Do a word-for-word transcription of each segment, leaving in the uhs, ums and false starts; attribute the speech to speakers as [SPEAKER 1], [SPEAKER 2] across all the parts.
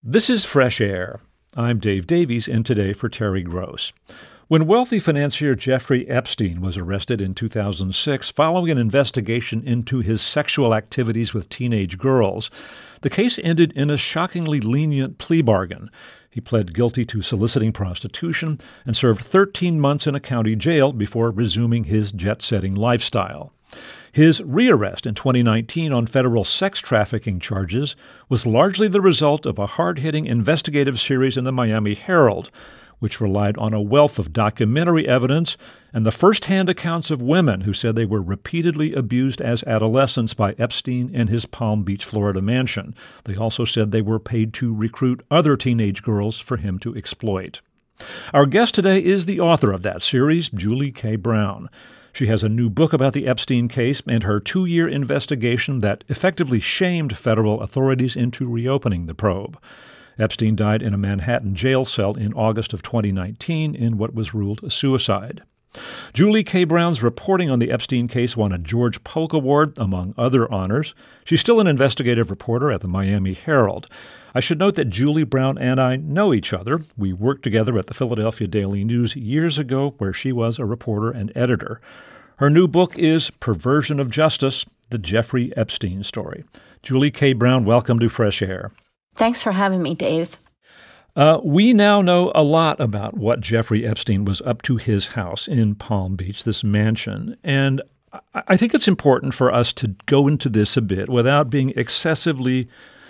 [SPEAKER 1] This is Fresh Air. I'm Dave Davies, in today for Terry Gross. When wealthy financier Jeffrey Epstein was arrested in two thousand six following an investigation into his sexual activities with teenage girls, the case ended in a shockingly lenient plea bargain. He pled guilty to soliciting prostitution and served thirteen months in a county jail before resuming his jet-setting lifestyle. His rearrest in twenty nineteen on federal sex trafficking charges was largely the result of a hard-hitting investigative series in the Miami Herald, which relied on a wealth of documentary evidence and the first-hand accounts of women who said they were repeatedly abused as adolescents by Epstein in his Palm Beach, Florida mansion. They also said they were paid to recruit other teenage girls for him to exploit. Our guest today is the author of that series, Julie K. Brown. She has a new book about the Epstein case and her two-year investigation that effectively shamed federal authorities into reopening the probe. Epstein died in a Manhattan jail cell in August of twenty nineteen in what was ruled a suicide. Julie K. Brown's reporting on the Epstein case won a George Polk Award, among other honors. She's still an investigative reporter at the Miami Herald. I should note that Julie Brown and I know each other. We worked together at the Philadelphia Daily News years ago, where she was a reporter and editor. Her new book is Perversion of Justice, The Jeffrey Epstein Story. Julie K. Brown, welcome to Fresh Air. Thanks for having me, Dave. Uh, we now know a lot about what Jeffrey Epstein was up to his house in Palm Beach, this mansion, and I think it's important for us to go into this a bit without being excessively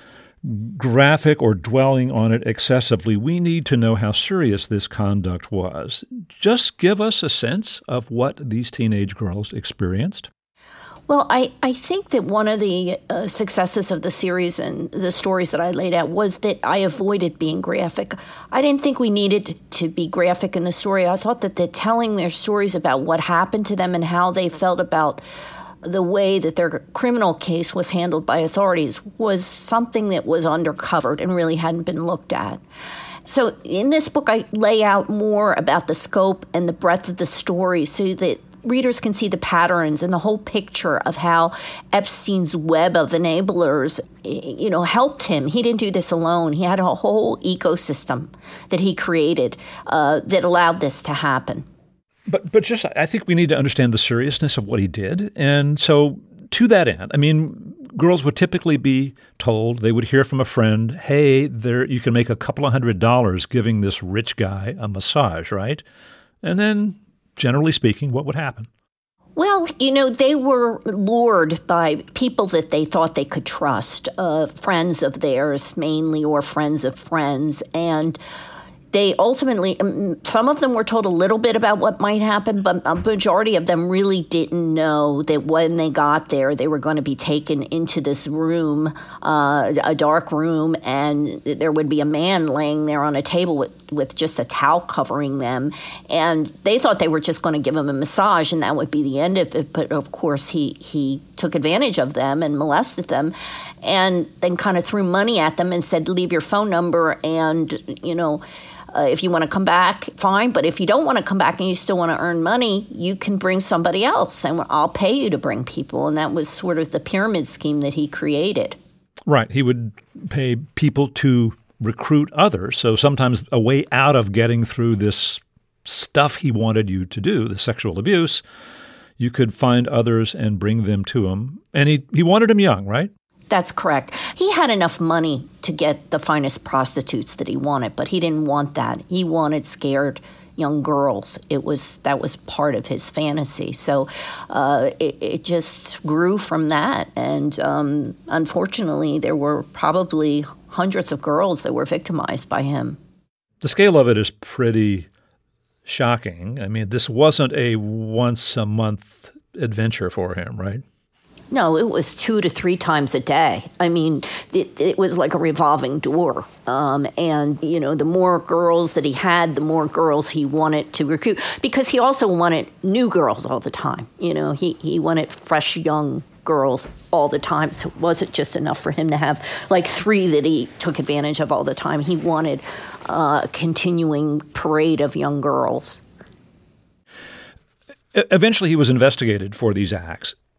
[SPEAKER 1] graphic or dwelling on it excessively. We need to know how serious this conduct was. Just give us a sense of what these teenage girls experienced.
[SPEAKER 2] Well, I, I think that one of the uh, successes of the series and the stories that I laid out was that I avoided being graphic. I didn't think we needed to be graphic in the story. I thought that the telling their stories about what happened to them and how they felt about the way that their criminal case was handled by authorities was something that was undercovered and really hadn't been looked at. So in this book, I lay out more about the scope and the breadth of the story so that readers can see the patterns and the whole picture of how Epstein's web of enablers, you know, helped him. He didn't do this alone. He had a whole ecosystem that he created uh, that allowed this to happen.
[SPEAKER 1] But but just I think we need to understand the seriousness of what he did. And so to that end, I mean, girls would typically be told, they would hear from a friend, hey, there you can make a couple of hundred dollars giving this rich guy a massage, right? And then, generally speaking, what would happen?
[SPEAKER 2] Well, you know, they were lured by people that they thought they could trust, uh, friends of theirs mainly or friends of friends, and they ultimately, some of them were told a little bit about what might happen, but a majority of them really didn't know that when they got there, they were going to be taken into this room, uh, a dark room, and there would be a man laying there on a table with, with just a towel covering them. And they thought they were just going to give him a massage, and that would be the end of it. But of course, he, he took advantage of them and molested them, and then kind of threw money at them and said, leave your phone number and, you know, Uh, if you want to come back, fine. But if you don't want to come back and you still want to earn money, you can bring somebody else, and I'll pay you to bring people. And that was sort of the pyramid scheme that he created.
[SPEAKER 1] Right. He would pay people to recruit others. So sometimes a way out of getting through this stuff he wanted you to do, the sexual abuse, you could find others and bring them to him. And he, he wanted them young, right?
[SPEAKER 2] That's correct. He had enough money to get the finest prostitutes that he wanted, but he didn't want that. He wanted scared young girls. It was that was part of his fantasy. So uh, it, it just grew from that. And um, unfortunately, there were probably hundreds of girls that were victimized by him.
[SPEAKER 1] The scale of it is pretty shocking. I mean, this wasn't a once-a-month adventure for him, right?
[SPEAKER 2] No, it was two to three times a day. I mean, it, it was like a revolving door. Um, and, you know, the more girls that he had, the more girls he wanted to recruit. Because he also wanted new girls all the time. You know, he, he wanted fresh, young girls all the time. So it wasn't just enough for him to have like three that he took advantage of all the time. He wanted uh, a continuing parade of young girls.
[SPEAKER 1] Eventually, he was investigated for these acts.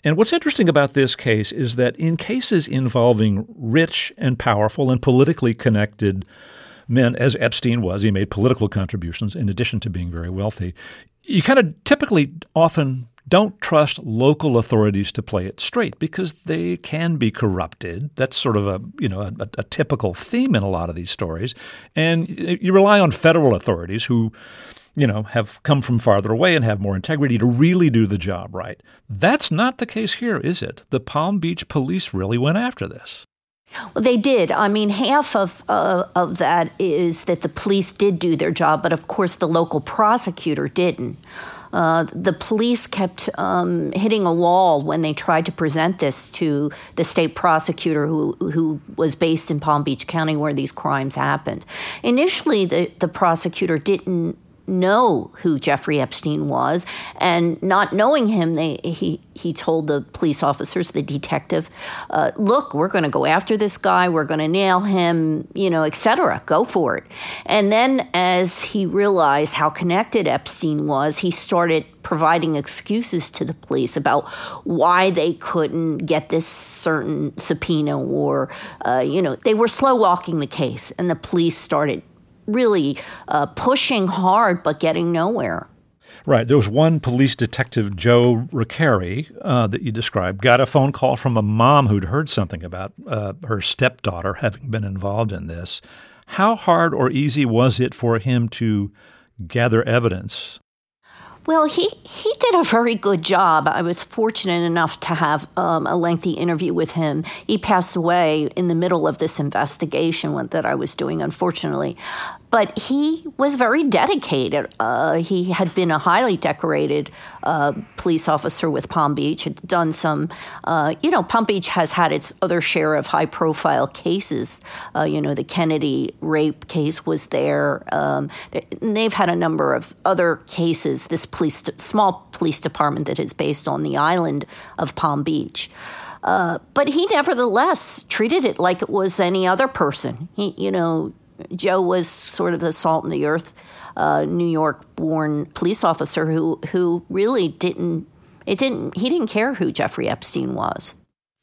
[SPEAKER 1] And what's interesting about this case is that in cases involving rich and powerful and politically connected men, as Epstein was, he made political contributions in addition to being very wealthy, you kind of typically often don't trust local authorities to play it straight because they can be corrupted. That's sort of a, you know, a, a typical theme in a lot of these stories. And you rely on federal authorities who, you know, have come from farther away and have more integrity to really do the job right. That's not the case here, is it? The Palm Beach police really went after this.
[SPEAKER 2] Well, they did. I mean, half of uh, of that is that the police did do their job, but of course the local prosecutor didn't. Uh, the police kept um, hitting a wall when they tried to present this to the state prosecutor who who was based in Palm Beach County where these crimes happened. Initially, the, the prosecutor didn't know who Jeffrey Epstein was, and not knowing him, they he he told the police officers, the detective, uh, look, we're going to go after this guy, we're going to nail him, you know, et cetera. Go for it. And then as he realized how connected Epstein was, he started providing excuses to the police about why they couldn't get this certain subpoena, or, uh, you know, they were slow walking the case, and the police started really uh, pushing hard but getting nowhere.
[SPEAKER 1] Right. There was one police detective, Joe Recarey, uh, that you described, got a phone call from a mom who'd heard something about uh, her stepdaughter having been involved in this. How hard or easy was it for him to gather evidence?
[SPEAKER 2] Well, he, he did a very good job. I was fortunate enough to have um, a lengthy interview with him. He passed away in the middle of this investigation that I was doing, unfortunately. But he was very dedicated. Uh, he had been a highly decorated uh, police officer with Palm Beach, had done some, uh, you know, Palm Beach has had its other share of high-profile cases. Uh, you know, the Kennedy rape case was there. Um, they've had a number of other cases, this police, small police department that is based on the island of Palm Beach. Uh, but he nevertheless treated it like it was any other person. He, you know, Joe was sort of the salt in the earth, uh, New York-born police officer who who really didn't it didn't he didn't care who Jeffrey Epstein was.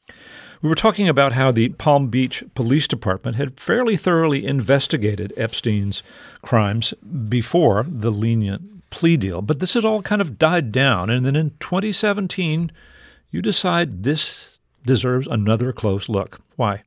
[SPEAKER 1] We were talking about how the Palm Beach Police Department had fairly thoroughly investigated Epstein's crimes before the lenient plea deal, but this had all kind of died down. And then in twenty seventeen, you decide this deserves another close look. Why?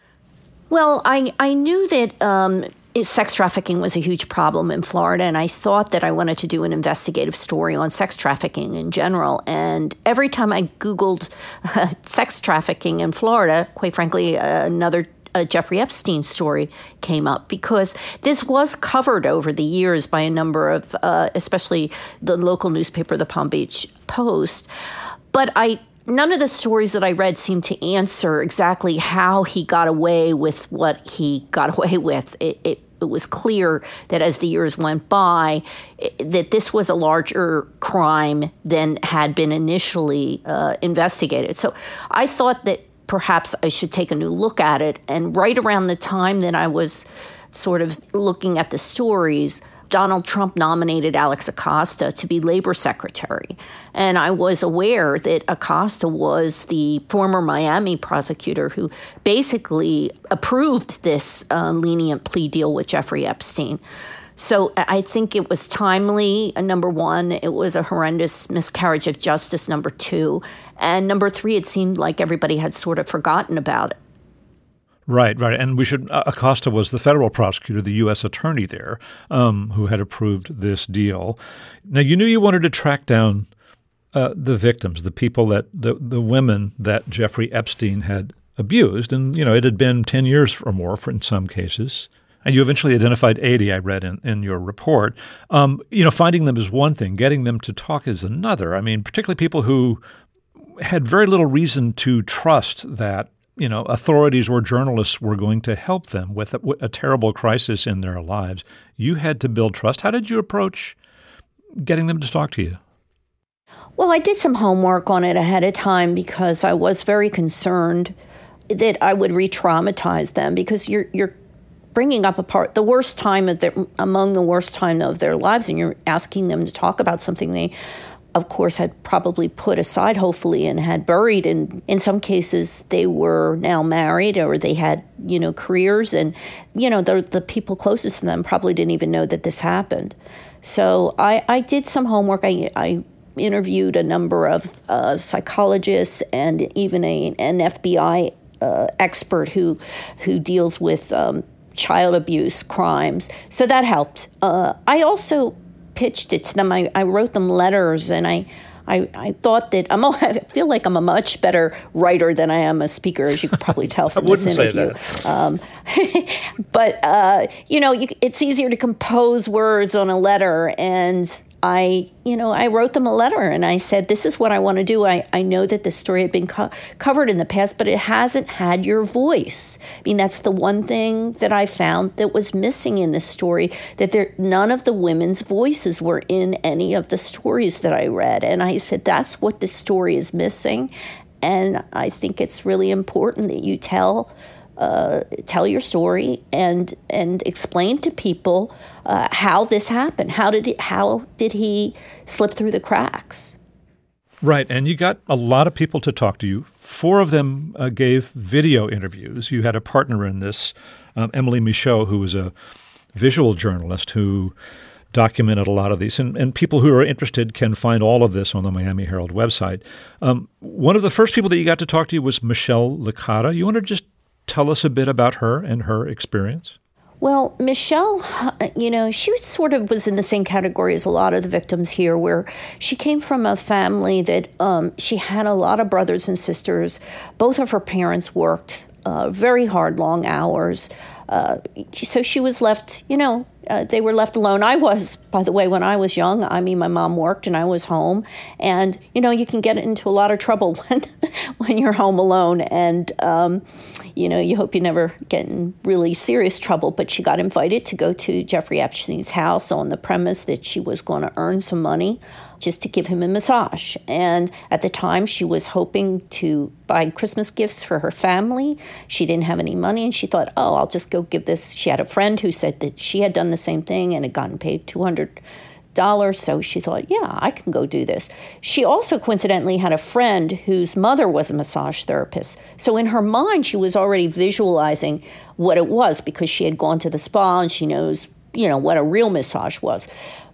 [SPEAKER 2] Well, I, I knew that um, sex trafficking was a huge problem in Florida, and I thought that I wanted to do an investigative story on sex trafficking in general. And every time I Googled uh, sex trafficking in Florida, quite frankly, uh, another uh, Jeffrey Epstein story came up, because this was covered over the years by a number of, uh, especially the local newspaper, the Palm Beach Post. But I None of the stories that I read seemed to answer exactly how he got away with what he got away with. It, it, it was clear that as the years went by, it, that this was a larger crime than had been initially uh, investigated. So I thought that perhaps I should take a new look at it. And right around the time that I was sort of looking at the stories, Donald Trump nominated Alex Acosta to be labor secretary. And I was aware that Acosta was the former Miami prosecutor who basically approved this uh, lenient plea deal with Jeffrey Epstein. So I think it was timely, uh, number one. It was a horrendous miscarriage of justice, number two. And number three, it seemed like everybody had sort of forgotten about it.
[SPEAKER 1] Right, right. And we should, uh, Acosta was the federal prosecutor, the U S attorney there, um, who had approved this deal. Now, you knew you wanted to track down uh, the victims, the people that, the, the women that Jeffrey Epstein had abused. And, you know, it had been ten years or more for in some cases. And you eventually identified eighty, I read in, in your report. Um, you know, finding them is one thing. Getting them to talk is another. I mean, particularly people who had very little reason to trust that, you know, authorities or journalists were going to help them with a, a terrible crisis in their lives. You had to build trust. How did you approach getting them to talk to you?
[SPEAKER 2] Well, I did some homework on it ahead of time because I was very concerned that I would re-traumatize them, because you're you're bringing up a part, the worst time of their, among the worst time of their lives, and you're asking them to talk about something they of course, had probably put aside, hopefully, and had buried. And in some cases, they were now married or they had, you know, careers. And, you know, the, the people closest to them probably didn't even know that this happened. So I, I did some homework. I, I interviewed a number of uh, psychologists and even a, an F B I uh, expert who, who deals with um, child abuse crimes. So that helped. Uh, I also pitched it to them. I, I wrote them letters, and I, I, I thought that I'm. I feel like I'm a much better writer than I am a speaker, as you could probably tell from this interview. Um, but uh, you know, you, it's easier to compose words on a letter, and I, you know, I wrote them a letter, and I said, "This is what I want to do. I, I know that this story had been co- covered in the past, but it hasn't had your voice. I mean, that's the one thing that I found that was missing in this story. That there, none of the women's voices were in any of the stories that I read." And I said, "That's what this story is missing, and I think it's really important that you tell." Uh, tell your story and and explain to people uh, how this happened. How did it, how did he slip through the cracks?
[SPEAKER 1] Right, and you got a lot of people to talk to you. Four of them uh, gave video interviews. You had a partner in this, um, Emily Michaud, who was a visual journalist who documented a lot of these. And, and people who are interested can find all of this on the Miami Herald website. Um, one of the first people that you got to talk to was Michelle Licata. You want to just tell us a bit about her and her experience?
[SPEAKER 2] Well, Michelle, you know, she sort of was in the same category as a lot of the victims here, where she came from a family that um, she had a lot of brothers and sisters. Both of her parents worked uh, very hard, long hours. Uh, so she was left, you know, uh, they were left alone. I was, by the way, when I was young, I mean, my mom worked and I was home. And, you know, you can get into a lot of trouble when when you're home alone. And, um, you know, you hope you never get in really serious trouble. But she got invited to go to Jeffrey Epstein's house on the premise that she was going to earn some money just to give him a massage. And at the time, she was hoping to buy Christmas gifts for her family. She didn't have any money, and she thought, oh, I'll just go give this. She had a friend who said that she had done the same thing and had gotten paid two hundred dollars, so she thought, yeah, I can go do this. She also coincidentally had a friend whose mother was a massage therapist. So in her mind, she was already visualizing what it was because she had gone to the spa and she knows, you know, what a real massage was.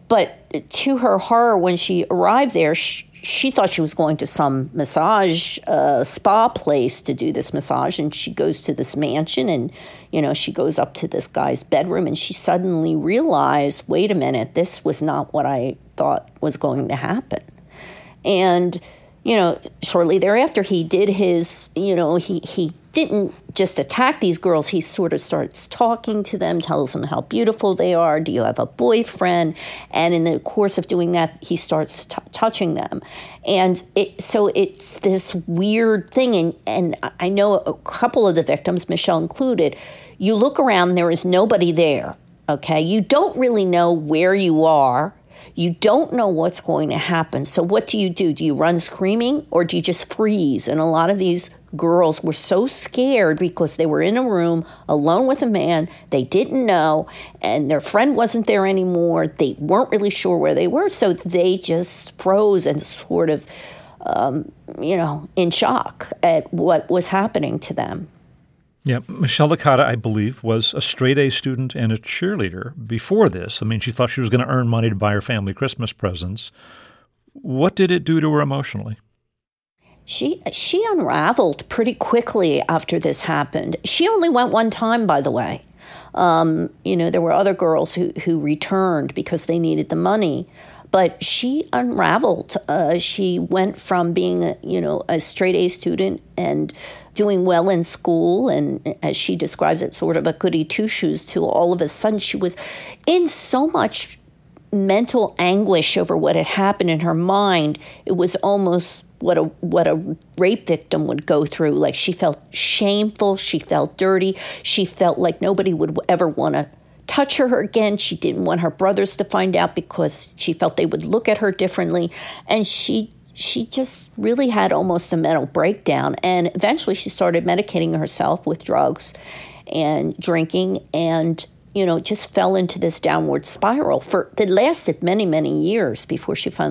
[SPEAKER 2] But to her horror, when she arrived there, she, she thought she was going to some massage uh, spa place to do this massage. And she goes to this mansion and, you know, she goes up to this guy's bedroom and she suddenly realized, wait a minute, this was not what I thought was going to happen. And, you know, shortly thereafter, he did his, you know, he, he didn't just attack these girls. He sort of starts talking to them, tells them how beautiful they are. Do you have a boyfriend? And in the course of doing that, he starts t- touching them. And it, so it's this weird thing. And, and I know a couple of the victims, Michelle included, you look around, there is nobody there, okay? You don't really know where you are. You don't know what's going to happen. So what do you do? Do you run screaming or do you just freeze? And a lot of these girls were so scared because they were in a room alone with a man they didn't know, and their friend wasn't there anymore. They weren't really sure where they were, so they just froze and sort of, um, you know, in shock at what was happening to them.
[SPEAKER 1] Yeah, Michelle Licata, I believe, was a straight-A student and a cheerleader before this. I mean, she thought she was going to earn money to buy her family Christmas presents. What did it do to her emotionally?
[SPEAKER 2] She she unraveled pretty quickly after this happened. She only went one time, by the way. Um, you know, there were other girls who, who returned because they needed the money. But she unraveled. Uh, she went from being, a, you know, a straight-A student and doing well in school, and as she describes it, sort of a goody two-shoes, to all of a sudden she was in so much mental anguish over what had happened in her mind. It was almost what a what a rape victim would go through. Like, she felt shameful, she felt dirty, she felt like nobody would ever want to touch her again. She didn't want her brothers to find out because she felt they would look at her differently. And she she just really had almost a mental breakdown. And eventually she started medicating herself with drugs and drinking, and, you know, just fell into this downward spiral for that lasted many, many years before she finally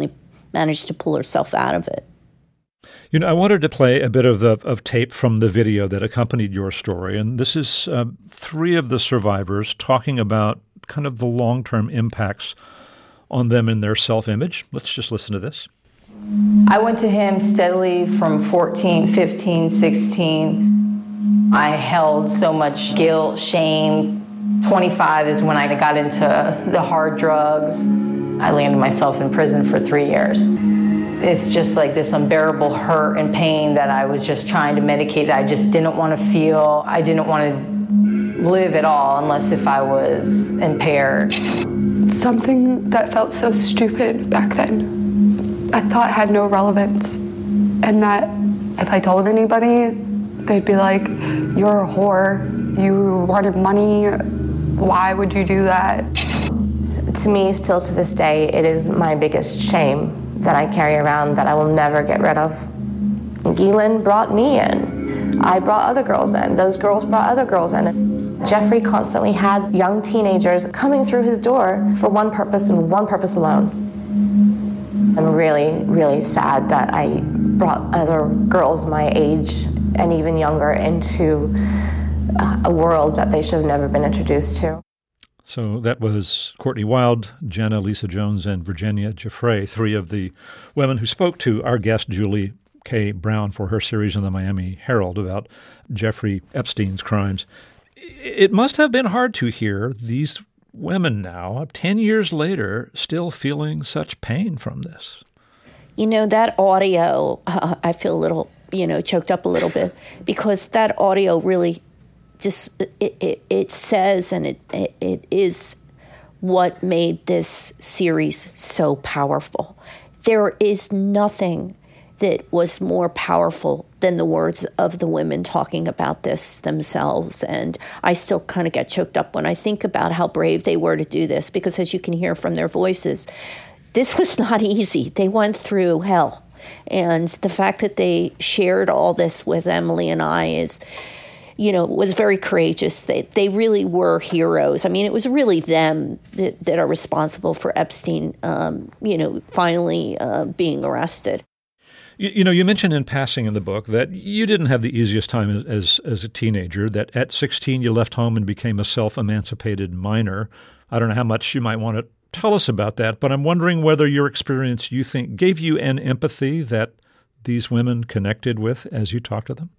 [SPEAKER 2] managed to pull herself out of it.
[SPEAKER 1] You know, I wanted to play a bit of the of tape from the video that accompanied your story, and this is uh, three of the survivors talking about kind of the long-term impacts on them and their self-image. Let's just listen to this.
[SPEAKER 3] I went to him steadily from fourteen, fifteen, sixteen. I held so much guilt, shame. twenty-five is when I got into the hard drugs. I landed myself in prison for three years. It's just like this unbearable hurt and pain that I was just trying to medicate that I just didn't want to feel. I didn't want to live at all unless if I was impaired.
[SPEAKER 4] Something that felt so stupid back then, I thought had no relevance. And that if I told anybody, they'd be like, you're a whore, you wanted money, why would you do that?
[SPEAKER 5] To me, still to this day, it is my biggest shame that I carry around that I will never get rid of. Ghislaine brought me in. I brought other girls in. Those girls brought other girls in. Jeffrey constantly had young teenagers coming through his door for one purpose and one purpose alone. I'm really, really sad that I brought other girls my age and even younger into a world that they should have never been introduced to.
[SPEAKER 1] So that was Courtney Wild, Jenna, Lisa Jones, and Virginia Giuffre, three of the women who spoke to our guest, Julie K. Brown, for her series in the Miami Herald about Jeffrey Epstein's crimes. It must have been hard to hear these women now, ten years later, still feeling such pain from this.
[SPEAKER 2] You know, that audio, uh, I feel a little, you know, choked up a little bit, because that audio really just, it, it, it says, and it, it it is what made this series so powerful. There is nothing that was more powerful than the words of the women talking about this themselves. And I still kind of get choked up when I think about how brave they were to do this, because as you can hear from their voices, this was not easy. They went through hell. And the fact that they shared all this with Emily and I is, you know, was very courageous. They they really were heroes. I mean, it was really them that, that are responsible for Epstein, um, you know, finally uh, being arrested.
[SPEAKER 1] You, you know, you mentioned in passing in the book that you didn't have the easiest time as as a teenager, that at sixteen you left home and became a self-emancipated minor. I don't know how much you might want to tell us about that, but I'm wondering whether your experience, you think, gave you an empathy that these women connected with as you talked to them?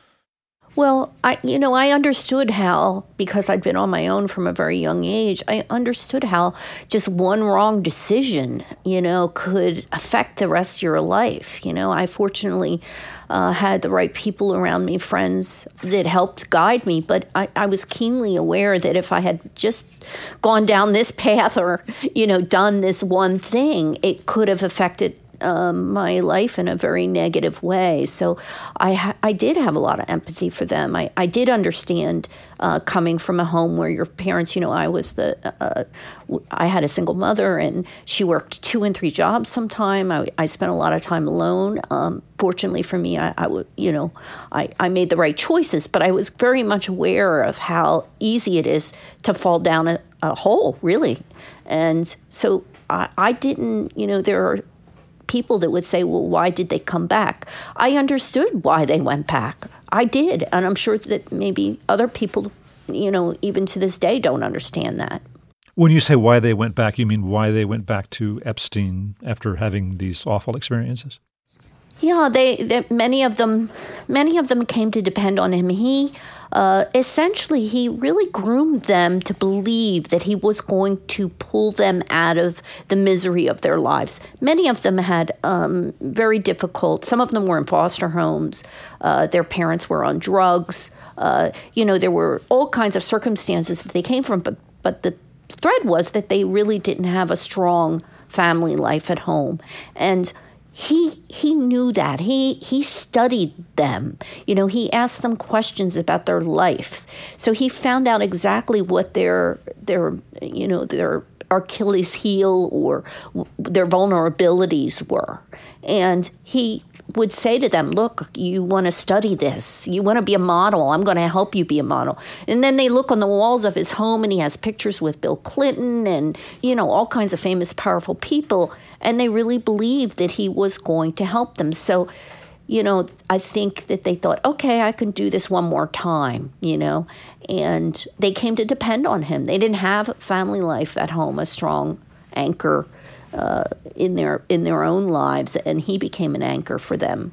[SPEAKER 2] Well, I, you know, I understood how, because I'd been on my own from a very young age, I understood how just one wrong decision, you know, could affect the rest of your life. You know, I fortunately uh, had the right people around me, friends that helped guide me, but I, I was keenly aware that if I had just gone down this path or, you know, done this one thing, it could have affected Um, my life in a very negative way. So I ha- I did have a lot of empathy for them. I, I did understand uh, coming from a home where your parents, you know, I was the, uh, I had a single mother and she worked two and three jobs sometime. I, I spent a lot of time alone. Um, fortunately for me, I, I would, you know, I, I made the right choices, but I was very much aware of how easy it is to fall down a, a hole, really. And so I, I didn't, you know, there are people that would say, well, why did they come back? I understood why they went back. I did. And I'm sure that maybe other people, you know, even to this day don't understand that.
[SPEAKER 1] When you say why they went back, you mean why they went back to Epstein after having these awful experiences?
[SPEAKER 2] Yeah, they, they many of them, many of them came to depend on him. He uh, essentially he really groomed them to believe that he was going to pull them out of the misery of their lives. Many of them had um, very difficult. Some of them were in foster homes. Uh, their parents were on drugs. Uh, you know, there were all kinds of circumstances that they came from. But but the thread was that they really didn't have a strong family life at home, and He he knew that. He he studied them. You know, he asked them questions about their life. So he found out exactly what their their you know their Achilles heel or their vulnerabilities were, and he would say to them, look, you want to study this. You want to be a model. I'm going to help you be a model. And then they look on the walls of his home and he has pictures with Bill Clinton and, you know, all kinds of famous, powerful people. And they really believed that he was going to help them. So, you know, I think that they thought, okay, I can do this one more time, you know. And they came to depend on him. They didn't have family life at home, a strong anchor uh, in their in their own lives, and he became an anchor for them.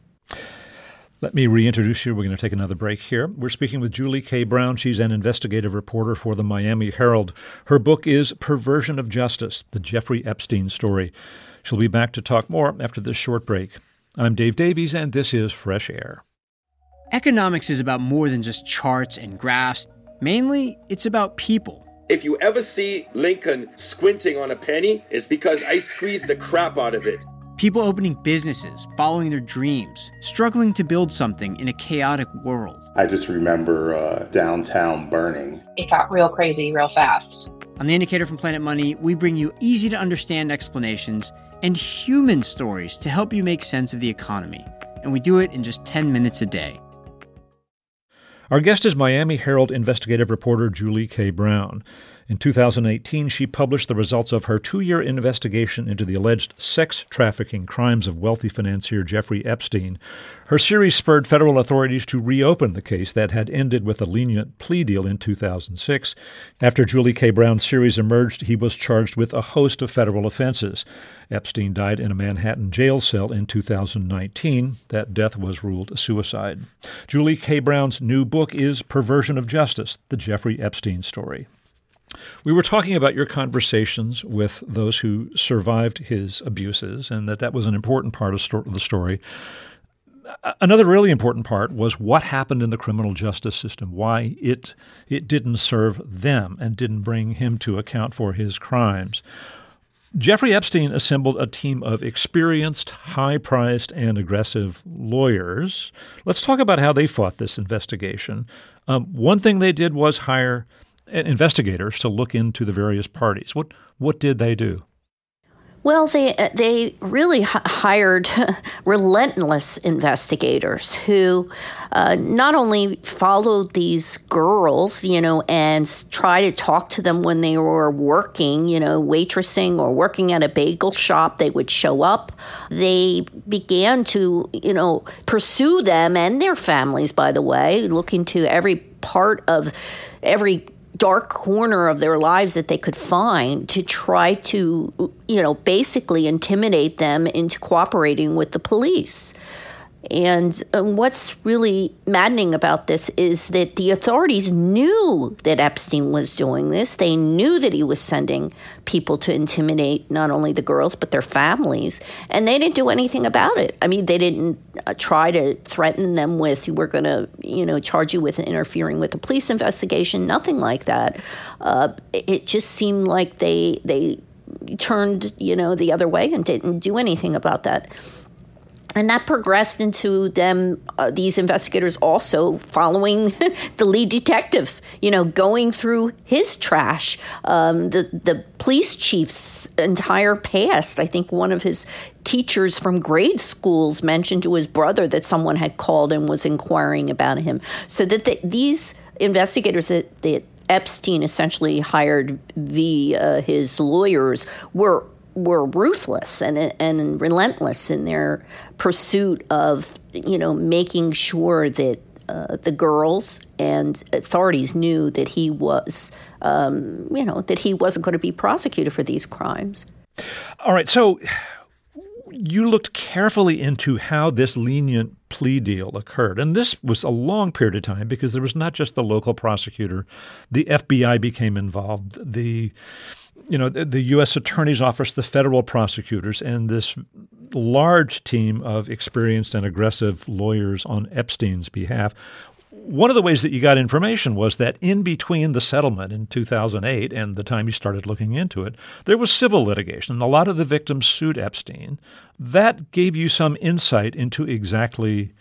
[SPEAKER 1] Let me reintroduce you. We're going to take another break here. We're speaking with Julie K. Brown. She's an investigative reporter for the Miami Herald. Her book is Perversion of Justice, the Jeffrey Epstein story. She'll be back to talk more after this short break. I'm Dave Davies, and this is Fresh Air.
[SPEAKER 6] Economics is about more than just charts and graphs. Mainly, it's about people.
[SPEAKER 7] If you ever see Lincoln squinting on a penny, it's because I squeezed the crap out of it.
[SPEAKER 6] People opening businesses, following their dreams, struggling to build something in a chaotic world.
[SPEAKER 8] I just remember uh, downtown burning.
[SPEAKER 9] It got real crazy real fast.
[SPEAKER 6] On The Indicator from Planet Money, we bring you easy-to-understand explanations and human stories to help you make sense of the economy. And we do it in just ten minutes a day.
[SPEAKER 1] Our guest is Miami Herald investigative reporter Julie K. Brown. In two thousand eighteen, she published the results of her two-year investigation into the alleged sex trafficking crimes of wealthy financier Jeffrey Epstein. Her series spurred federal authorities to reopen the case that had ended with a lenient plea deal in two thousand six. After Julie K. Brown's series emerged, he was charged with a host of federal offenses. Epstein died in a Manhattan jail cell in two thousand nineteen. That death was ruled a suicide. Julie K. Brown's new book is Perversion of Justice, the Jeffrey Epstein story. We were talking about your conversations with those who survived his abuses and that that was an important part of sto- the story. Another really important part was what happened in the criminal justice system, why it it didn't serve them and didn't bring him to account for his crimes. Jeffrey Epstein assembled a team of experienced, high-priced, and aggressive lawyers. Let's talk about how they fought this investigation. Um, one thing they did was hire investigators to look into the various parties. What what did they do?
[SPEAKER 2] Well, they they really h- hired relentless investigators who uh, not only followed these girls, you know, and try to talk to them when they were working, you know, waitressing or working at a bagel shop. They would show up. They began to, you know, pursue them and their families, by the way, look into every part of every dark corner of their lives that they could find to try to, you know, basically intimidate them into cooperating with the police. And um, what's really maddening about this is that the authorities knew that Epstein was doing this. They knew that he was sending people to intimidate not only the girls, but their families. And they didn't do anything about it. I mean, they didn't uh, try to threaten them with, we're going to, you know, charge you with interfering with the police investigation, nothing like that. Uh, it just seemed like they, they turned, you know, the other way and didn't do anything about that. And that progressed into them, uh, these investigators also following the lead detective, you know, going through his trash. Um, the, the police chief's entire past. I think one of his teachers from grade schools mentioned to his brother that someone had called and was inquiring about him. So that the, these investigators that, that Epstein essentially hired via uh, his lawyers were were ruthless and and relentless in their pursuit of, you know, making sure that uh, the girls and authorities knew that he was, um, you know, that he wasn't going to be prosecuted for these crimes.
[SPEAKER 1] All right. So you looked carefully into how this lenient plea deal occurred. And this was a long period of time because there was not just the local prosecutor. The F B I became involved. The You know, the U S Attorney's Office, the federal prosecutors, and this large team of experienced and aggressive lawyers on Epstein's behalf. One of the ways that you got information was that in between the settlement in two thousand eight and the time you started looking into it, there was civil litigation. A lot of the victims sued Epstein. That gave you some insight into exactly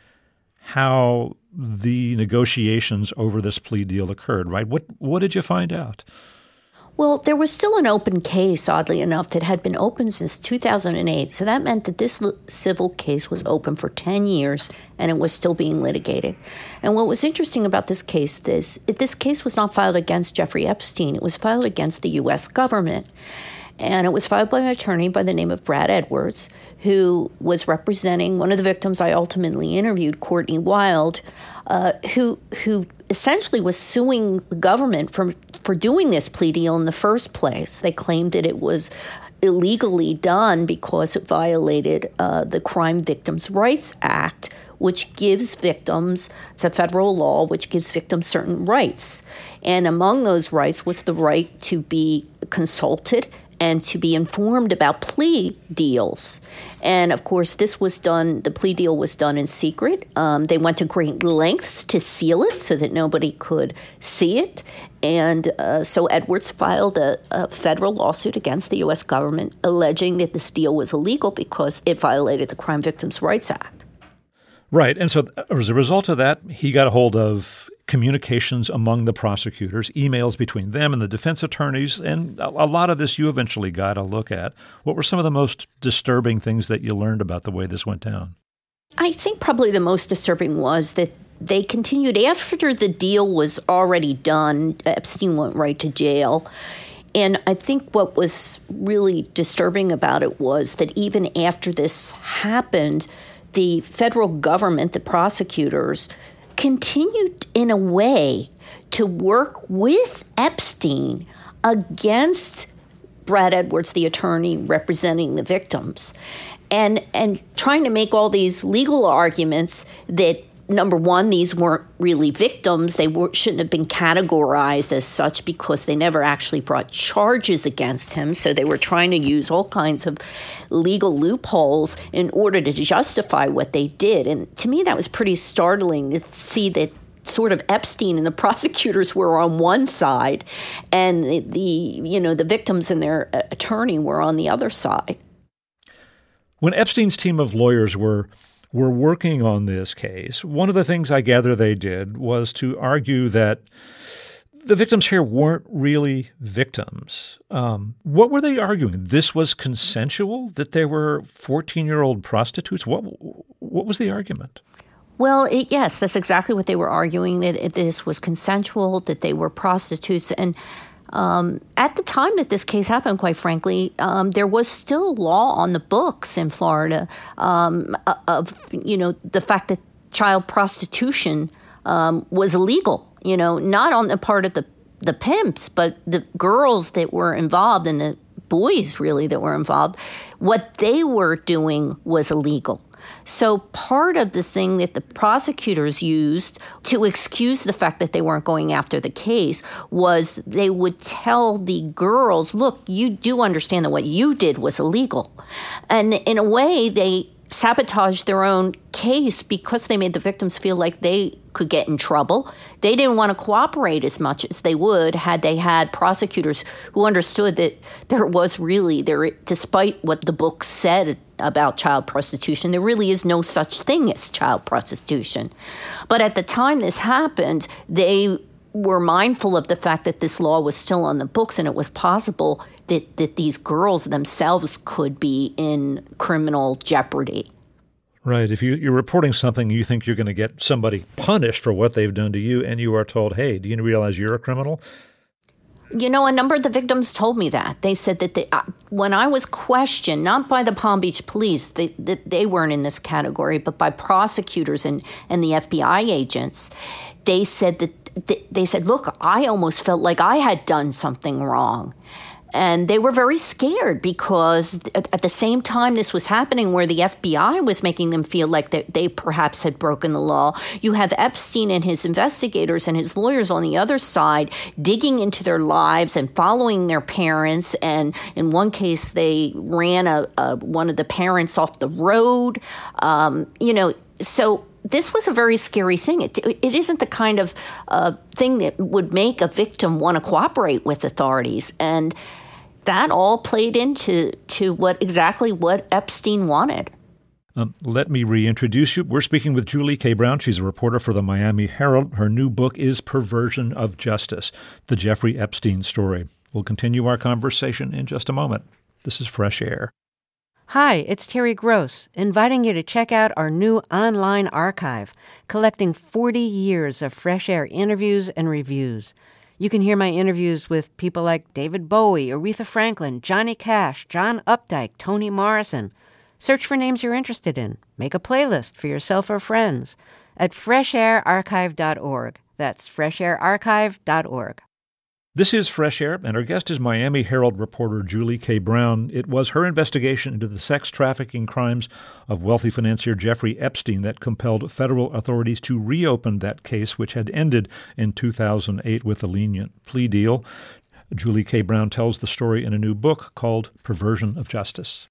[SPEAKER 1] how the negotiations over this plea deal occurred, right? What what did you find out?
[SPEAKER 2] Well, there was still an open case, oddly enough, that had been open since two thousand eight. So that meant that this civil case was open for ten years and it was still being litigated. And what was interesting about this case is this case was not filed against Jeffrey Epstein. It was filed against the U S government. And it was filed by an attorney by the name of Brad Edwards, who was representing one of the victims I ultimately interviewed, Courtney Wild, uh, who who essentially was suing the government for, for doing this plea deal in the first place. They claimed that it was illegally done because it violated uh, the Crime Victims' Rights Act, which gives victims, it's a federal law, which gives victims certain rights. And among those rights was the right to be consulted and to be informed about plea deals. And of course, this was done, the plea deal was done in secret. Um, they went to great lengths to seal it so that nobody could see it. And uh, so Edwards filed a, a federal lawsuit against the U S government alleging that this deal was illegal because it violated the Crime Victims' Rights Act.
[SPEAKER 1] Right. And so as a result of that, he got a hold of communications among the prosecutors, emails between them and the defense attorneys, and a lot of this you eventually got a look at. What were some of the most disturbing things that you learned about the way this went down?
[SPEAKER 2] I think probably the most disturbing was that they continued after the deal was already done. Epstein went right to jail. And I think what was really disturbing about it was that even after this happened, the federal government, the prosecutors, continued in a way to work with Epstein against Brad Edwards, the attorney representing the victims, and and trying to make all these legal arguments that, number one, these weren't really victims. They were, shouldn't have been categorized as such because they never actually brought charges against him. So they were trying to use all kinds of legal loopholes in order to justify what they did. And to me, that was pretty startling to see that sort of Epstein and the prosecutors were on one side and the, the you know, the victims and their attorney were on the other side.
[SPEAKER 1] When Epstein's team of lawyers were were working on this case, one of the things I gather they did was to argue that the victims here weren't really victims. Um, what were they arguing? This was consensual, that they were fourteen-year-old prostitutes? What what was the argument?
[SPEAKER 2] Well, it, yes, that's exactly what they were arguing, that this was consensual, that they were prostitutes. And Um, at the time that this case happened, quite frankly, um, there was still law on the books in Florida um, of, you know, the fact that child prostitution um, was illegal, you know, not on the part of the, the pimps, but the girls that were involved and the boys really that were involved, what they were doing was illegal. So part of the thing that the prosecutors used to excuse the fact that they weren't going after the case was they would tell the girls, look, you do understand that what you did was illegal. And in a way, they sabotaged their own case because they made the victims feel like they could get in trouble. They didn't want to cooperate as much as they would had they had prosecutors who understood that there was really, there, despite what the book said about child prostitution, there really is no such thing as child prostitution. But at the time this happened, they were mindful of the fact that this law was still on the books and it was possible that, that these girls themselves could be in criminal jeopardy.
[SPEAKER 1] Right. If you, you're reporting something, you think you're going to get somebody punished for what they've done to you, and you are told, hey, do you realize you're a criminal?
[SPEAKER 2] You know, a number of the victims told me that. They said that they, uh, when I was questioned, not by the Palm Beach police, they, that they weren't in this category, but by prosecutors and, and the F B I agents, they said that they said, look, I almost felt like I had done something wrong. And they were very scared because at the same time this was happening where the F B I was making them feel like they, they perhaps had broken the law, you have Epstein and his investigators and his lawyers on the other side digging into their lives and following their parents. And in one case, they ran a, a one of the parents off the road. Um, you know, so this was a very scary thing. It, it isn't the kind of uh, thing that would make a victim want to cooperate with authorities. And that all played into to what exactly what Epstein wanted.
[SPEAKER 1] Um, let me reintroduce you. We're speaking with Julie K. Brown. She's a reporter for the Miami Herald. Her new book is Perversion of Justice, the Jeffrey Epstein story. We'll continue our conversation in just a moment. This is Fresh Air.
[SPEAKER 10] Hi, it's Terry Gross, inviting you to check out our new online archive, collecting forty years of Fresh Air interviews and reviews. You can hear my interviews with people like David Bowie, Aretha Franklin, Johnny Cash, John Updike, Toni Morrison. Search for names you're interested in. Make a playlist for yourself or friends at fresh air archive dot org. That's fresh air archive dot org.
[SPEAKER 1] This is Fresh Air, and our guest is Miami Herald reporter Julie K. Brown. It was her investigation into the sex trafficking crimes of wealthy financier Jeffrey Epstein that compelled federal authorities to reopen that case, which had ended in two thousand eight with a lenient plea deal. Julie K. Brown tells the story in a new book called Perversion of Justice.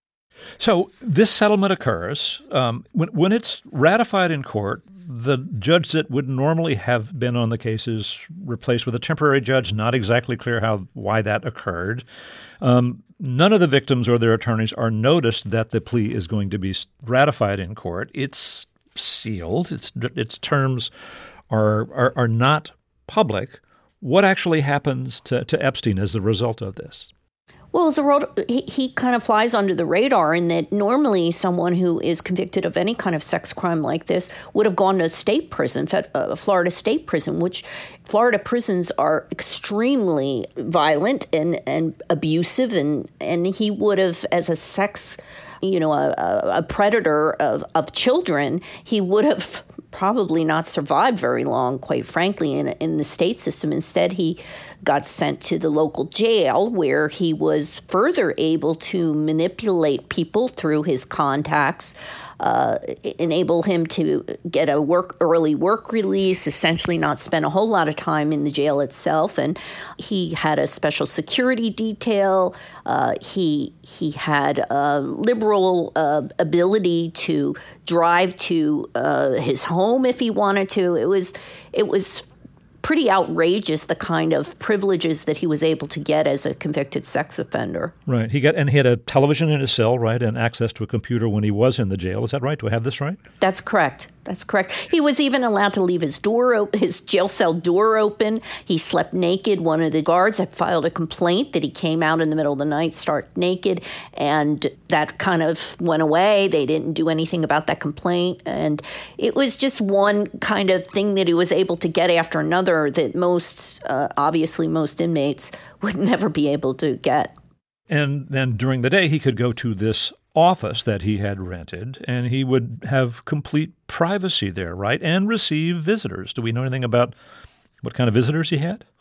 [SPEAKER 1] So this settlement occurs. Um, when, when it's ratified in court, the judge that would normally have been on the case is replaced with a temporary judge. Not exactly clear how why that occurred. Um, none of the victims or their attorneys are noticed that the plea is going to be ratified in court. It's sealed. Its its terms are are, are not public. What actually happens to, to Epstein as a result of this?
[SPEAKER 2] Well, as a road, he, he kind of flies under the radar in that normally someone who is convicted of any kind of sex crime like this would have gone to state prison, uh, Florida state prison, which Florida prisons are extremely violent and, and abusive. And, and he would have, as a sex, you know, a, a predator of, of children, he would have probably not survived very long, quite frankly, in, in the state system. Instead, he got sent to the local jail where he was further able to manipulate people through his contacts, uh, enable him to get a work early work release, essentially not spend a whole lot of time in the jail itself. And he had a special security detail. Uh, he he had a liberal uh, ability to drive to uh, his home if he wanted to. It was it was. pretty outrageous, the kind of privileges that he was able to get as a convicted sex offender.
[SPEAKER 1] Right. He got and he had a television in his cell, right, and access to a computer when he was in the jail. Is that right? Do I have this right?
[SPEAKER 2] That's correct. That's correct. He was even allowed to leave his door, his jail cell door open. He slept naked. One of the guards had filed a complaint that he came out in the middle of the night, stark naked, and that kind of went away. They didn't do anything about that complaint, and it was just one kind of thing that he was able to get after another that most, uh, obviously most inmates would never be able to get.
[SPEAKER 1] And then during the day, he could go to this office that he had rented, and he would have complete privacy there, right, and receive visitors. Do we know anything about what kind of visitors he had?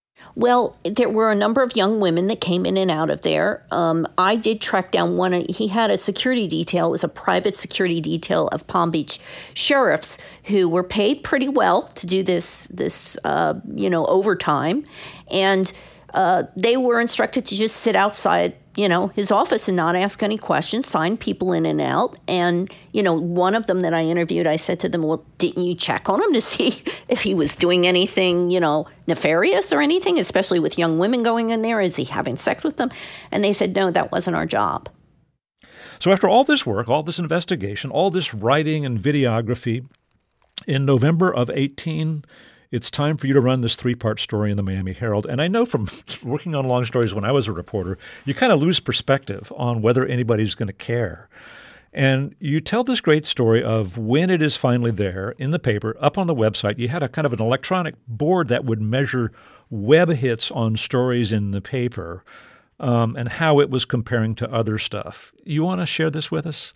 [SPEAKER 2] Well, there were a number of young women that came in and out of there. Um, I did track down one. He had a security detail. It was a private security detail of Palm Beach sheriffs who were paid pretty well to do this, this uh, you know, overtime. And uh, they were instructed to just sit outside, you know, his office and not ask any questions, sign people in and out. And, you know, one of them that I interviewed, I said to them, well, didn't you check on him to see if he was doing anything, you know, nefarious or anything, especially with young women going in there? Is he having sex with them? And they said, no, that wasn't our job.
[SPEAKER 1] So after all this work, all this investigation, all this writing and videography, in November of eighteen, it's time for you to run this three-part story in the Miami Herald. And I know from working on long stories when I was a reporter, you kind of lose perspective on whether anybody's going to care. And you tell this great story of when it is finally there in the paper, up on the website. You had a kind of an electronic board that would measure web hits on stories in the paper um, and how it was comparing to other stuff. You want to share this with us?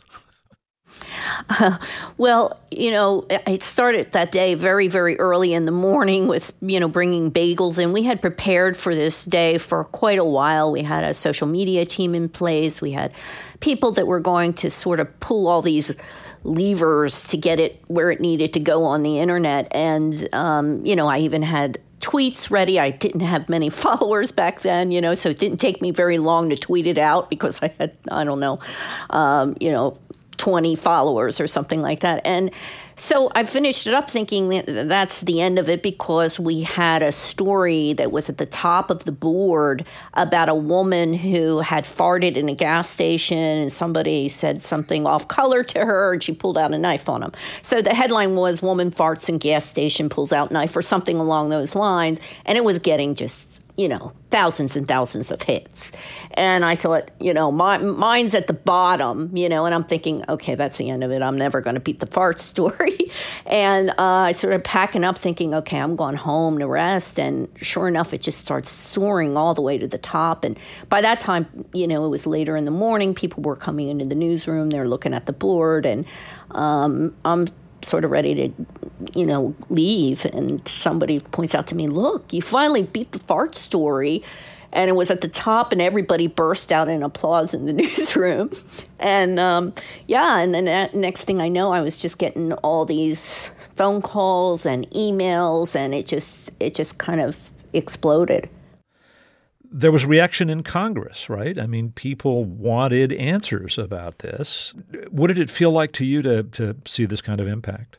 [SPEAKER 2] Uh, well, you know, it started that day very, very early in the morning with, you know, bringing bagels in. We had prepared for this day for quite a while. We had a social media team in place. We had people that were going to sort of pull all these levers to get it where it needed to go on the internet. And, um, you know, I even had tweets ready. I didn't have many followers back then, you know, so it didn't take me very long to tweet it out because I had, I don't know, um, you know, twenty followers or something like that. And so I finished it up thinking that that's the end of it because we had a story that was at the top of the board about a woman who had farted in a gas station and somebody said something off color to her and she pulled out a knife on him. So the headline was "Woman farts in gas station, pulls out knife" or something along those lines. And it was getting just you know, thousands and thousands of hits. And I thought, you know, my, mine's at the bottom, you know, and I'm thinking, okay, that's the end of it. I'm never going to beat the fart story. And uh, I started packing up thinking, okay, I'm going home to rest. And sure enough, it just starts soaring all the way to the top. And by that time, you know, it was later in the morning. People were coming into the newsroom. They're looking at the board. And um, I'm sort of ready to, you know, leave. And somebody points out to me, look, you finally beat the fart story. And it was at the top, and everybody burst out in applause in the newsroom. And, um, yeah, and then uh, next thing I know, I was just getting all these phone calls and emails, and it just it just kind of exploded.
[SPEAKER 1] There was reaction in Congress, right? I mean, people wanted answers about this. What did it feel like to you to, to see this kind of impact?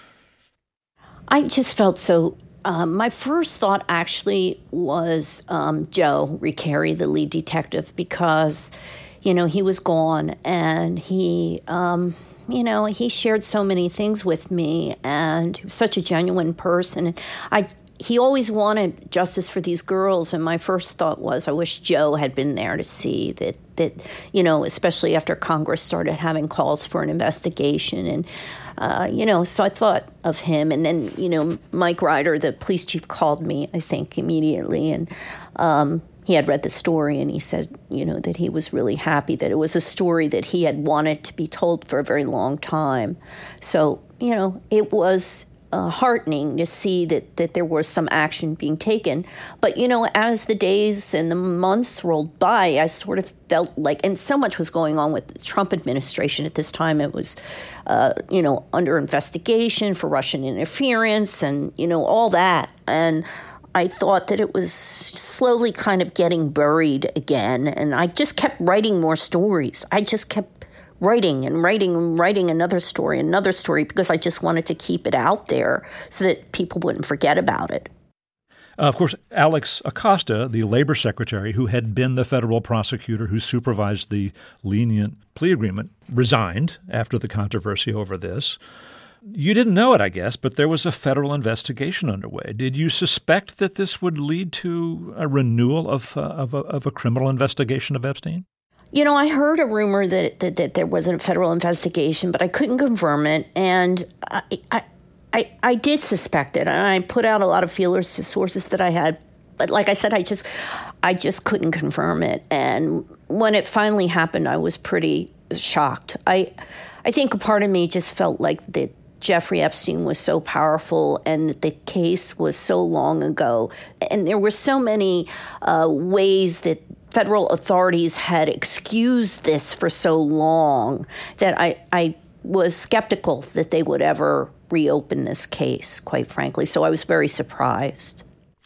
[SPEAKER 2] I just felt so... Um, my first thought actually was um, Joe Recarey, the lead detective, because, you know, he was gone and he, um, you know, he shared so many things with me, and he was such a genuine person. I He always wanted justice for these girls, and my first thought was I wish Joe had been there to see that, that you know, especially after Congress started having calls for an investigation. And Uh, you know, so I thought of him. And then, you know, Mike Ryder, the police chief, called me, I think, immediately. And um, he had read the story, and he said, you know, that he was really happy that it was a story that he had wanted to be told for a very long time. So, you know, it was uh, heartening to see that, that there was some action being taken. But, you know, as the days and the months rolled by, I sort of felt like, and so much was going on with the Trump administration at this time. It was, uh, you know, under investigation for Russian interference and, you know, all that. And I thought that it was slowly kind of getting buried again. And I just kept writing more stories. I just kept writing and writing and writing another story, another story, because I just wanted to keep it out there so that people wouldn't forget about it.
[SPEAKER 1] Uh, of course, Alex Acosta, the labor secretary who had been the federal prosecutor who supervised the lenient plea agreement, resigned after the controversy over this. You didn't know it, I guess, but there was a federal investigation underway. Did you suspect that this would lead to a renewal of, uh, of, a, of a criminal investigation of Epstein?
[SPEAKER 2] You know, I heard a rumor that, that, that there was a federal investigation, but I couldn't confirm it. And I, I, I, I did suspect it. And I put out a lot of feelers to sources that I had. But like I said, I just I just couldn't confirm it. And when it finally happened, I was pretty shocked. I, I think a part of me just felt like that Jeffrey Epstein was so powerful and that the case was so long ago. And there were so many uh, ways that federal authorities had excused this for so long that I, I was skeptical that they would ever reopen this case, quite frankly. So I was very surprised.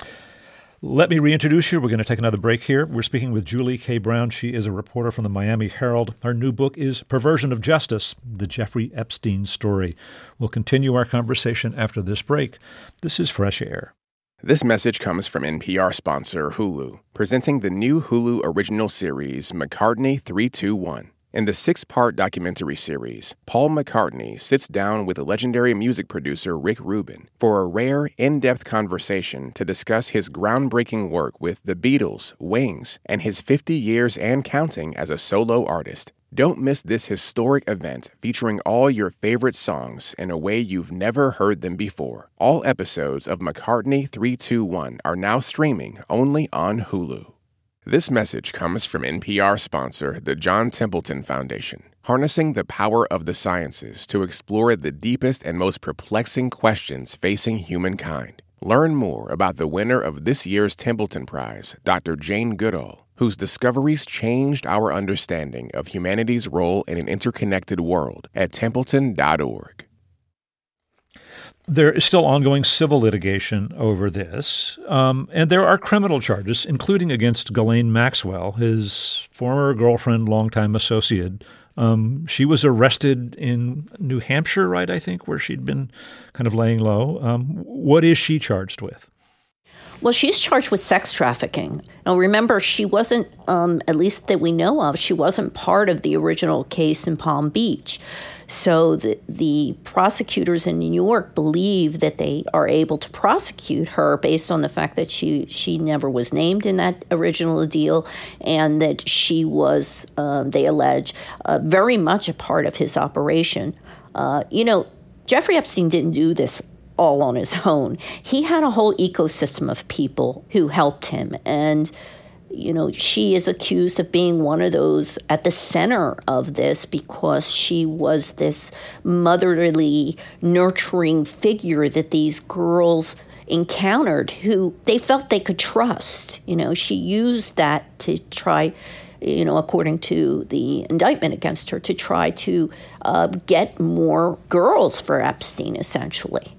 [SPEAKER 1] Let me reintroduce you. We're going to take another break here. We're speaking with Julie K. Brown. She is a reporter from the Miami Herald. Her new book is Perversion of Justice, The Jeffrey Epstein Story. We'll continue our conversation after this break. This is Fresh Air.
[SPEAKER 11] This message comes from N P R sponsor Hulu, presenting the new Hulu original series McCartney three two one. In the six-part documentary series, Paul McCartney sits down with legendary music producer Rick Rubin for a rare, in-depth conversation to discuss his groundbreaking work with the Beatles, Wings, and his fifty years and counting as a solo artist. Don't miss this historic event featuring all your favorite songs in a way you've never heard them before. All episodes of McCartney three two one are now streaming only on Hulu. This message comes from N P R sponsor, the John Templeton Foundation, harnessing the power of the sciences to explore the deepest and most perplexing questions facing humankind. Learn more about the winner of this year's Templeton Prize, Doctor Jane Goodall, whose discoveries changed our understanding of humanity's role in an interconnected world at templeton dot org.
[SPEAKER 1] There is still ongoing civil litigation over this, um, and there are criminal charges, including against Ghislaine Maxwell, his former girlfriend, longtime associate. Um, she was arrested in New Hampshire, right, I think, where she'd been kind of laying low. Um, what is she charged with?
[SPEAKER 2] Well, she's charged with sex trafficking. Now, remember, she wasn't, um, at least that we know of, she wasn't part of the original case in Palm Beach. So the, the prosecutors in New York believe that they are able to prosecute her based on the fact that she, she never was named in that original deal and that she was, uh, they allege, uh, very much a part of his operation. Uh, you know, Jeffrey Epstein didn't do this all on his own. He had a whole ecosystem of people who helped him. And, you know, she is accused of being one of those at the center of this because she was this motherly, nurturing figure that these girls encountered who they felt they could trust. You know, she used that to try, you know, according to the indictment against her, to try to uh, get more girls for Epstein, essentially.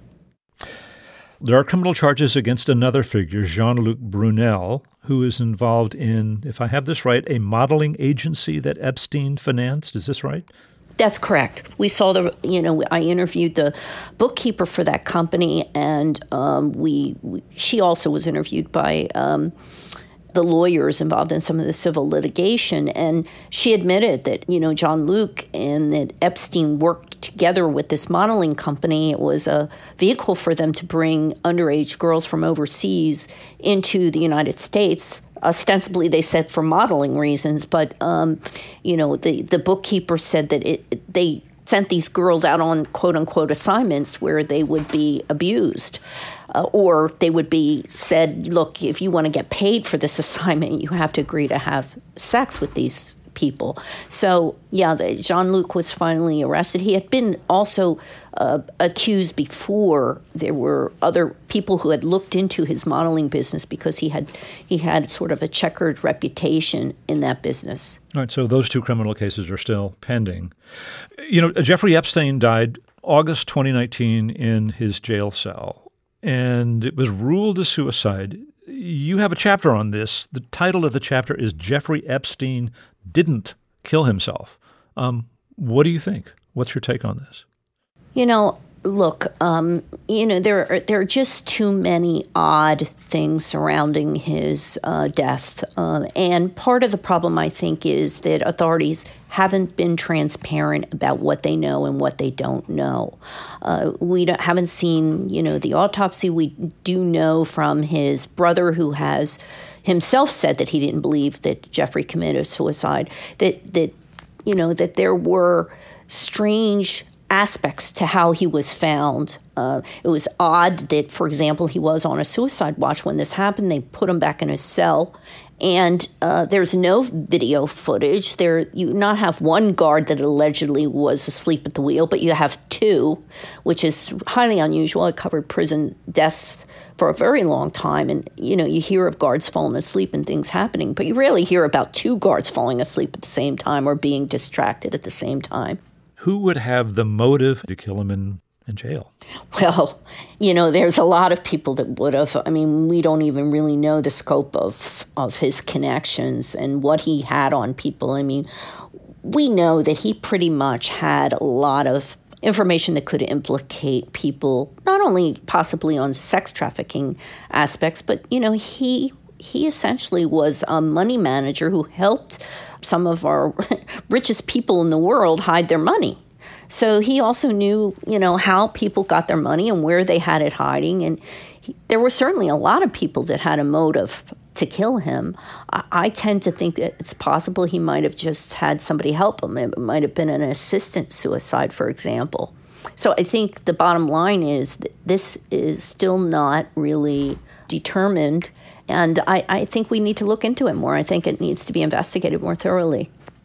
[SPEAKER 1] There are criminal charges against another figure, Jean-Luc Brunel, who is involved in, if I have this right, a modeling agency that Epstein financed. Is this right?
[SPEAKER 2] That's correct. We saw the, you know, I interviewed the bookkeeper for that company, and um, we, we, she also was interviewed by um, the lawyers involved in some of the civil litigation, and she admitted that, you know, Jean-Luc and that Epstein worked together with this modeling company. It was a vehicle for them to bring underage girls from overseas into the United States. Ostensibly, they said for modeling reasons, but, um, you know, the, the bookkeeper said that it, they sent these girls out on quote-unquote assignments where they would be abused. Uh, or they would be said, look, if you want to get paid for this assignment, you have to agree to have sex with these people. So, yeah, the, Jean-Luc was finally arrested. He had been also uh, accused before. There were other people who had looked into his modeling business because he had he had sort of a checkered reputation in that business.
[SPEAKER 1] All right, so those two criminal cases are still pending. You know, Jeffrey Epstein died August twenty nineteen in his jail cell, and it was ruled a suicide. You have a chapter on this. The title of the chapter is Jeffrey Epstein Didn't Kill Himself. Um, what do you think? What's your take on this?
[SPEAKER 2] You know, look, um, you know, there are, there are just too many odd things surrounding his uh, death. Uh, and part of the problem, I think, is that authorities haven't been transparent about what they know and what they don't know. Uh, we don't, haven't seen, you know, the autopsy. We do know from his brother, who has himself said that he didn't believe that Jeffrey committed suicide, that, that you know, that there were strange aspects to how he was found. Uh, it was odd that, for example, he was on a suicide watch when this happened. They put him back in his cell, and uh, there's no video footage. There, you not have one guard that allegedly was asleep at the wheel, but you have two, which is highly unusual. It covered prison deaths for a very long time, and you know you hear of guards falling asleep and things happening, but you rarely hear about two guards falling asleep at the same time or being distracted at the same time.
[SPEAKER 1] Who would have the motive to kill him in, in jail?
[SPEAKER 2] Well, you know, there's a lot of people that would have. I mean, we don't even really know the scope of, of his connections and what he had on people. I mean, we know that he pretty much had a lot of information that could implicate people, not only possibly on sex trafficking aspects, but, you know, he he essentially was a money manager who helped some of our richest people in the world hide their money. So he also knew, you know, how people got their money and where they had it hiding. And he, there were certainly a lot of people that had a motive to kill him. I, I tend to think that it's possible he might have just had somebody help him. It might have been an assistant suicide, for example. So I think the bottom line is that this is still not really determined. And I, I think we need to look into it more. I think it needs to be investigated more thoroughly.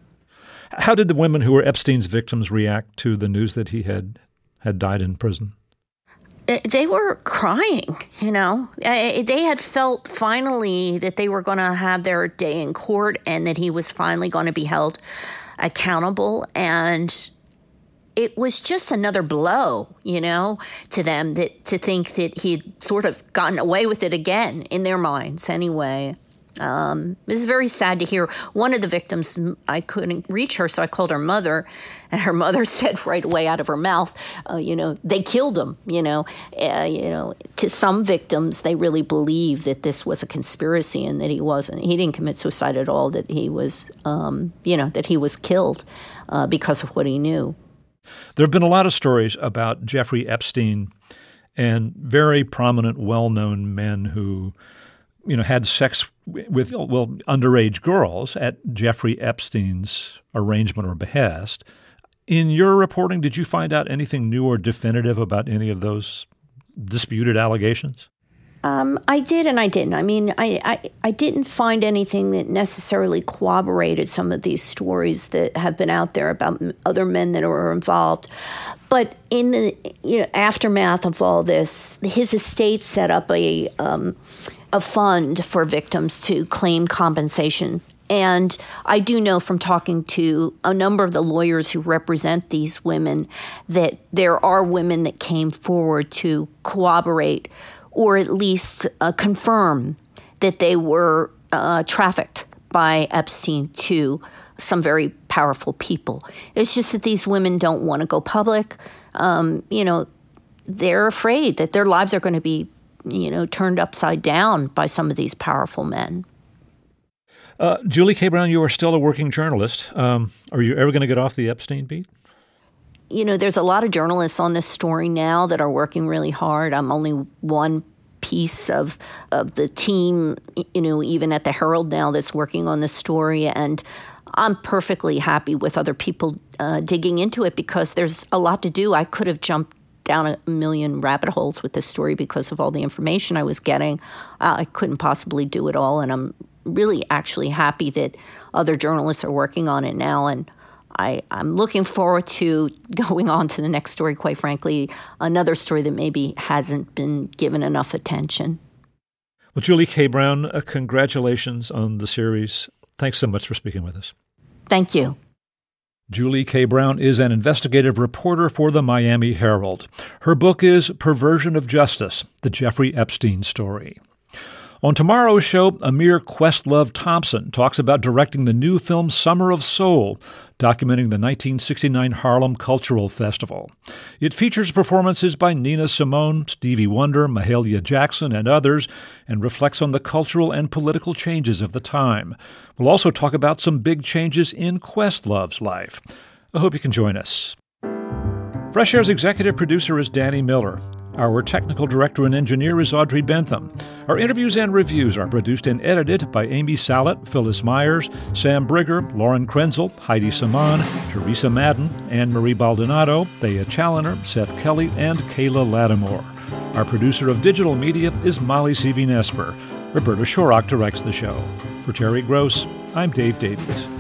[SPEAKER 1] How did the women who were Epstein's victims react to the news that he had had died in prison?
[SPEAKER 2] They were crying, you know. They had felt finally that they were going to have their day in court and that he was finally going to be held accountable. And it was just another blow, you know, to them, that to think that he'd sort of gotten away with it again, in their minds anyway. Um, it was very sad to hear. One of the victims, I couldn't reach her, so I called her mother, and her mother said right away out of her mouth, uh, you know, they killed him. You know, uh, you know, to some victims, they really believe that this was a conspiracy and that he wasn't. He didn't commit suicide at all. That he was, um, you know, that he was killed uh, because of what he knew.
[SPEAKER 1] There have been a lot of stories about Jeffrey Epstein and very prominent, well-known men who, you know, had sex with, well, underage girls at Jeffrey Epstein's arrangement or behest. In your reporting, did you find out anything new or definitive about any of those disputed allegations?
[SPEAKER 2] Um, I did and I didn't. I mean, I, I, I didn't find anything that necessarily corroborated some of these stories that have been out there about other men that were involved. But in the you know, aftermath of all this, his estate set up a um, a fund for victims to claim compensation. And I do know from talking to a number of the lawyers who represent these women that there are women that came forward to corroborate or at least uh, confirm that they were uh, trafficked by Epstein to some very powerful people. It's just that these women don't want to go public. Um, you know, they're afraid that their lives are going to be, you know, turned upside down by some of these powerful men.
[SPEAKER 1] Uh, Julie K. Brown, you are still a working journalist. Um, are you ever going to get off the Epstein beat?
[SPEAKER 2] You know, there's a lot of journalists on this story now that are working really hard. I'm only one piece of of the team, you know, even at the Herald now that's working on this story. And I'm perfectly happy with other people uh, digging into it because there's a lot to do. I could have jumped down a million rabbit holes with this story because of all the information I was getting. Uh, I couldn't possibly do it all. And I'm really actually happy that other journalists are working on it now. And I, I'm looking forward to going on to the next story, quite frankly, another story that maybe hasn't been given enough attention.
[SPEAKER 1] Well, Julie K. Brown, uh, congratulations on the series. Thanks so much for speaking with us.
[SPEAKER 2] Thank you.
[SPEAKER 1] Julie K. Brown is an investigative reporter for the Miami Herald. Her book is Perversion of Justice, The Jeffrey Epstein Story. On tomorrow's show, Amir Questlove Thompson talks about directing the new film Summer of Soul, documenting the nineteen sixty-nine Harlem Cultural Festival. It features performances by Nina Simone, Stevie Wonder, Mahalia Jackson, and others, and reflects on the cultural and political changes of the time. We'll also talk about some big changes in Questlove's life. I hope you can join us. Fresh Air's executive producer is Danny Miller. Our technical director and engineer is Audrey Bentham. Our interviews and reviews are produced and edited by Amy Salet, Phyllis Myers, Sam Brigger, Lauren Krenzel, Heidi Saman, Teresa Madden, Anne-Marie Baldonado, Thea Challoner, Seth Kelly, and Kayla Lattimore. Our producer of digital media is Molly Seavey-Nesper. Roberta Shorrock directs the show. For Terry Gross, I'm Dave Davies.